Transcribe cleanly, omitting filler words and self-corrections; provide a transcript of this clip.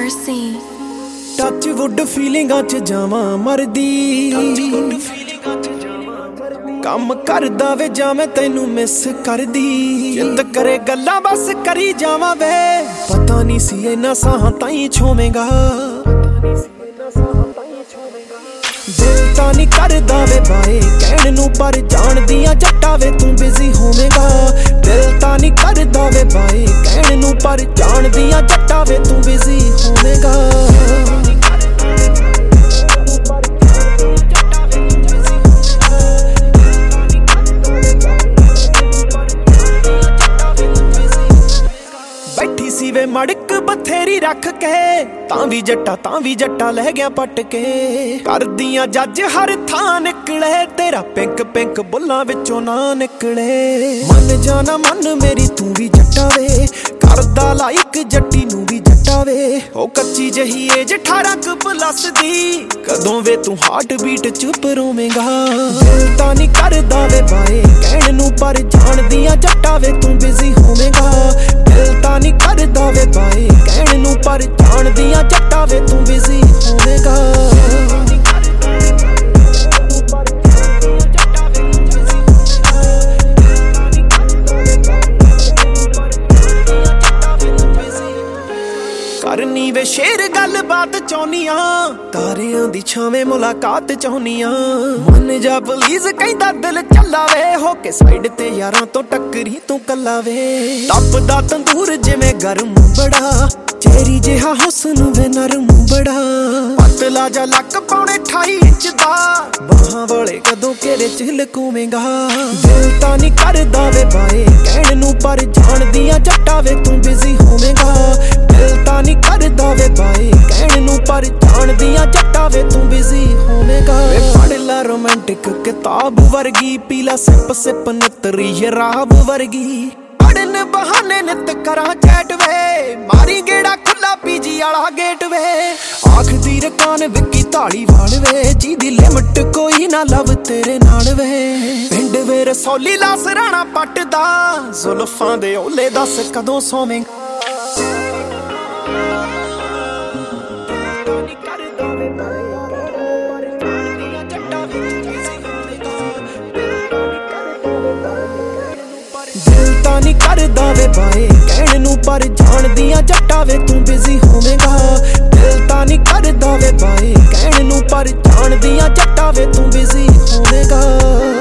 mercy. Touch wood ਫੀਲਿੰਗਾਂ ਚ ਜਾਵਾਂ ਮਰਦੀ ਕੰਮ ਕਰਦਾ ਵੇ ਜਾਂ ਮੈਂ ਤੈਨੂੰ ਮਿਸ ਕਰਦੀ ਜਿੰਦ ਕਰੇ ਗੱਲਾਂ ਬਸ ਕਰੀ ਜਾਵਾਂ ਵੇ ਪਤਾ ਨਹੀਂ ਸੀ ਇੰਨਾ ਸਾਹਾਂ ਤਾਈਂ ਛੋਵੇਂਗਾ ਦਿਲ ਤਾਂ ਨਹੀਂ ਕਰਦਾ ਵੇ ਬਾਏ ਕਹਿਣ ਨੂੰ ਪਰ ਜਾਣਦੀਆਂ ਜੱਟਾ ਵੇ ਤੂੰ ਬਿਜ਼ੀ ਹੋਵੇਂਗਾ ਦਿਲ ਤਾਂ ਨਹੀਂ ਕਰਦਾ ਵੇ ਬਾਏ ਕਹਿਣ ਨੂੰ ਪਰ ਜਾਣਦੀਆਂ ਜੱਟਾ ਵੇ ਤੂੰ ਬਿਜ਼ੀ ਹੋਵੇਂਗਾ ਬੈਠੀ ਸੀ ਵੇ ਮੜਕ ਬਥੇਰੀ ਰੱਖ ਕੇ ਤਾਂ ਵੀ ਜੱਟਾ ਲੈ ਗਿਆ ਪੱਟ ਕੇ ਕਰਦੀਆਂ ਜੱਜ ਹਰ ਥਾਂ ਨਿਕਲੇ ਤੇਰਾ ਪਿੰਕ ਪਿੰਕ ਬੁੱਲਾਂ ਵਿੱਚੋਂ ਨਾ ਨਿਕਲੇ ਮਨ ਜਾਣਾ ਮਨ ਮੇਰੀ ਤੂੰ ਵੀ ਜੱਟਾ ਵੇ ਕਰਦਾ ਲਾਈਕ ਜੱਟੀ ਨੂੰ ਵੀ ਜੱਟਾ ਵੇ ਉਹ ਕੱਚੀ ਜਹੀ ਏਜ 18 ਪਲੱਸ ਦੀ ਕਦੋਂ ਵੇ ਤੂੰ ਹਾਰਟ ਬੀਟ ਚੁੱਪ ਰੋਵੇਂਗਾ ਦਿਲ ਤਾਂ ਨਹੀਂ ਕਰਦਾ ਵੇ ਬਾਏ ਕਹਿਣ ਨੂੰ ਪਰ ਜਾਣਦੀਆਂ ਜੱਟਾ ਵੇ ਤੂੰ ਬਿਜ਼ੀ ਹੋਵੇਂਗਾ ਦਿਲ ਤਾਂ ਨਹੀਂ ਕਰਦਾ ਵੇ ਬਾਏ ਕਹਿਣ ਨੂੰ ਪਰ ਜਾਣਦੀਆਂ ਜੱਟਾ ਵੇ ਤੂੰ ਬਿਜ਼ੀ ਹੋਵੇਂਗਾ ਕਰਨੀ ਵੇ ਸ਼ੇਰ ਗੱਲਬਾਤ ਚਾਹੁੰਨੀਆਂ ਤਾਰਿਆਂ ਦੀ ਛਾਵੇਂ ਮੁਲਾਕਾਤ ਚਾਹੁੰਨੀਆਂ ਮਨ ਜਾ ਪਲੀਜ਼ ਕਹਿੰਦਾ ਦਿਲ ਚੱਲਾ ਵੇ ਹੋ ਕੇ ਸਾਈਡ ਤੇ ਯਾਰਾਂ ਤੋਂ ਟੱਕਰੀ ਤੂੰ ਕੱਲਾ ਵੇ ਤਪਦਾ ਤੰਦੂਰ ਜਿਵੇਂ ਗਰਮ ਬੜਾ ਚਿਹਰੀ ਜਿਹਾ ਹੁਸਨ ਵੇ ਨਰਮ ਬੜਾ ਪਤਲਾ ਜਾ ਲੱਕ ਪੌਣੇ 28 ਇੰਚ ਦਾ ਬਾਹਾਂ ਵਾਲੇ ਕਦੋਂ ਕਿਹੜੇ ਚ ਲਕੂਵੇਂਗਾ ਦਿਲ ਤਾਂ ਨਹੀਂ ਕਰਦਾ ਵੇ ਬਾਏ ਕਹਿਣ ਨੂੰ ਪਰ ਜਾਣਦੀਆਂ ਜੱਟਾ ਵੇ ਤੂੰ ਬਿਜ਼ੀ ਹੋਵੇਂਗਾ ਦਿਲ ਤਾਂ ਨਹੀਂ ਕਰਦਾ ਵੇ ਬਾਏ ਕਹਿਣ ਨੂੰ ਪਰ ਜਾਣਦੀਆਂ ਜੱਟਾ ਵੇ ਤੂੰ ਬਿਜ਼ੀ ਹੋਵੇਂਗਾ ਵੇ ਪੜ੍ਹ ਲਾ ਰੋਮਾਂਟਿਕ ਕਿਤਾਬ ਵਰਗੀ ਪੀਲਾ ਸਿਪ ਸਿਪ ਨਿਤਰੀ ਸ਼ਰਾਬ ਵਰਗੀ ਪੜਨ ਬਹਾਨੇ ਨਿਤ ਕਰਾਂ ਚੈਟ ਵੇ ਮਾਰੀ ਗੇੜਾ ਖੁੱਲਾ ਪੀਜੀ ਵਾਲਾ ਗੇਟ ਵੇ ਆਖਦੀ ਰਕਾਨ ਵਿੱਕੀ ਧਾਲੀਵਾਲ ਵੇ ਜਿਹਦੀ ਲਿਮਟ ਕੋਈ ਨਾ ਲਵ ਤੇਰੇ ਨਾਲ ਵੇ ਪਿੰਡ ਵੇ ਰਸੌਲੀ ਲਾ ਸਰਾਣਾ ਪੱਟਦਾ ਜ਼ੁਲਫਾਂ ਦੇ ਓਲੇ ਦੱਸ ਕਦੋਂ ਸੋਵੇਂਗਾ ਦਿਲ ਤਾਂ ਨਹੀਂ ਕਰਦਾ ਵੇ ਬਾਏ ਕਹਿਣ ਨੂੰ ਪਰ ਜਾਣਦੀਆਂ ਜੱਟਾ ਵੇ ਤੂੰ ਬਿਜ਼ੀ ਹੋਵੇਂਗਾ ਦਿਲ ਤਾਂ ਨਹੀਂ ਕਰਦਾ ਵੇ ਬਾਏ ਕਹਿਣ ਨੂੰ ਪਰ ਜਾਣਦੀਆਂ ਜੱਟਾ ਵੇ ਤੂੰ ਬਿਜ਼ੀ ਹੋਵੇਂਗਾ